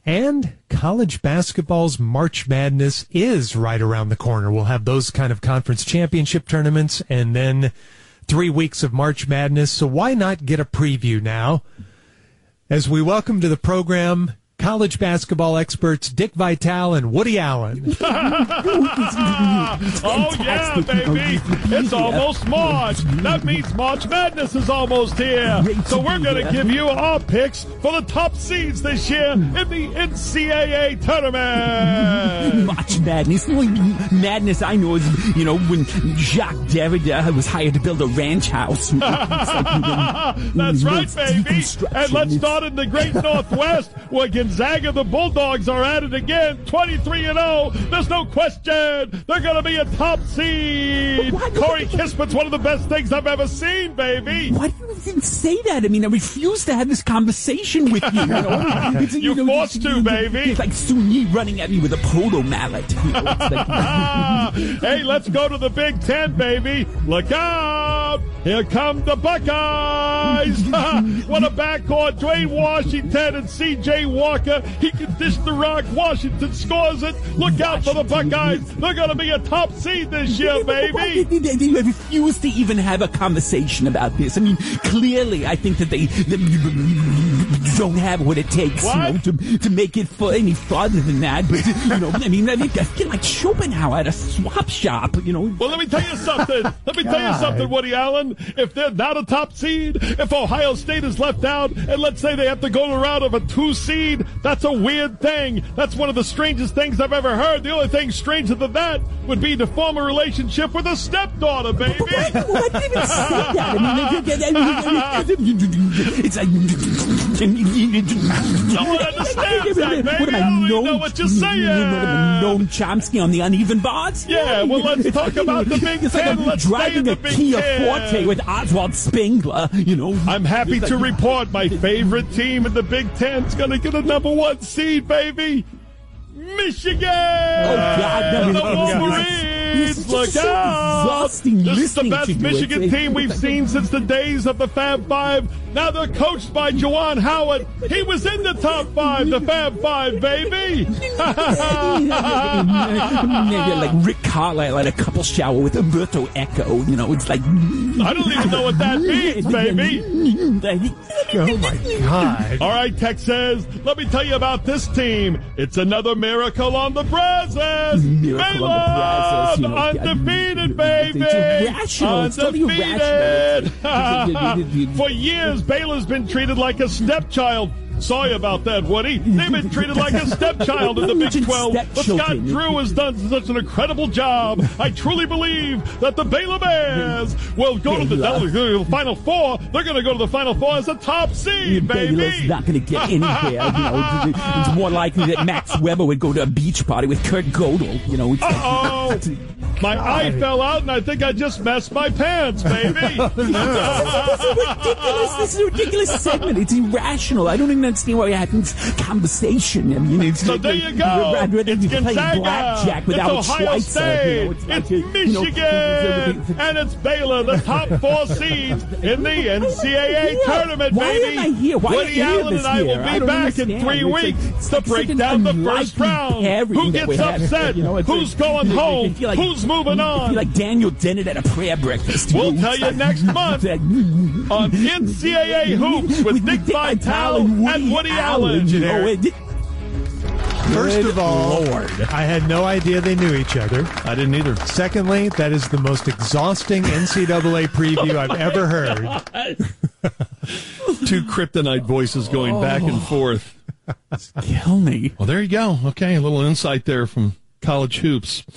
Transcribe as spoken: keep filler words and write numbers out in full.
And college basketball's March Madness is right around the corner. We'll have those kind of conference championship tournaments and then three weeks of March Madness. So why not get a preview now as we welcome to the program college basketball experts Dick Vitale and Woody Allen. Oh, yeah, baby. It's almost March. That means March Madness is almost here. So we're going to give you our picks for the top seeds this year in the N C double A tournament. March Madness. The only madness I know is, you know, when Jacques Derrida was hired to build a ranch house. That's right, baby. And let's start in the great Northwest where Gonzaga, the Bulldogs, are at it again, twenty-three and oh. There's no question. They're going to be a top seed. Corey Kispert's one of the best things I've ever seen, baby. Why do you even say that? I mean, I refuse to have this conversation with you. You know? It's, You're you know, forced it's, to, baby. It's like Sun Yi running at me with a polo mallet. You know, it's like, hey, let's go to the Big Ten, baby. Look out. Here come the Buckeyes. What a backcourt. Dwayne Washington and C J Walker. He can dish the rock. Washington scores it. Look out for the Buckeyes. They're going to be a top seed this year, baby. They, they, they refuse to even have a conversation about this. I mean, clearly, I think that they, they don't have what it takes, what? you know, to, to make it for any farther than that. But, you know, I mean, I mean, I feel like Schopenhauer at a swap shop, you know. Well, let me tell you something. Let me tell you something, Woody Allen. If they're not a top seed, if Ohio State is left out, and let's say they have to go the route of a two seed, that's a weird thing. That's one of the strangest things I've ever heard. The only thing stranger than that would be to form a relationship with a stepdaughter, baby. But why, why did you even say that? I mean, it's like... No one understands that, baby. What am I, I don't even Noam, know what you're saying. Noam Chomsky on the uneven bars? Yeah, well, let's it's talk like, about the Big it's Ten. Like let's driving stay in a the Big Kia Ten. Forte with Oswald Spengler, you know. I'm happy like, to report my favorite team in the Big Ten is going to get a number one seed, baby. Michigan! Oh, God, no, the no, no, Wolverines! no. Look so out! Exhausting This is the listening best to you. Michigan It's, team we've it's, seen since the days of the Fab Five. Now they're coached by Juwan Howard. He was in the top five, the Fab Five, baby! Like Rick Carlisle at a couple shower with Umberto Eco. You know, it's like... I don't even know what that means, baby! Oh, my God. All right, Texas, let me tell you about this team. It's another miracle on the Brazos. Miracle on the Brazos. You know, undefeated, baby. It's irrational. It's totally Undefeated. irrational. For years, Baylor's been treated like a stepchild. Sorry about that, Woody. They've been treated like a stepchild in the Big twelve. But Scott Drew has done such an incredible job. I truly believe that the Baylor Bears will go to the, the Final Four. They're going to go to the Final Four as a top seed, baby. Baylor's not going to get anywhere. You know, it's more likely that Max Weber would go to a beach party with Kurt Gödel. You know, it's uh-oh. Like, my eye fell out, and I think I just messed my pants, baby. This is ridiculous. This is a ridiculous segment. It's irrational. I don't even understand why we're having this conversation. I mean, it's so like, there you go. I'd rather it's be playing Gonzaga. blackjack with it's Albert Ohio Schweitzer. State. You know, it's like, it's you Michigan. know, and it's Baylor, the top four seeds in the N C double A yeah. tournament, why baby. Am I here? Why Woody are Allen and I will be I back understand. in three it's weeks like, it's to like break such down the an first round. Who gets upset? You know, Who's like, going home? Like, Who's moving on? I feel like Daniel Dennett at a prayer breakfast. We'll tell you next month on N C double A Hoops with Dick Vitale and Woody Allen. First of all, Lord. I had no idea they knew each other. I didn't either. Secondly, that is the most exhausting N C double A preview I've ever heard. Two kryptonite voices going oh. back and forth. Kill me. Well, there you go. Okay, a little insight there from college hoops.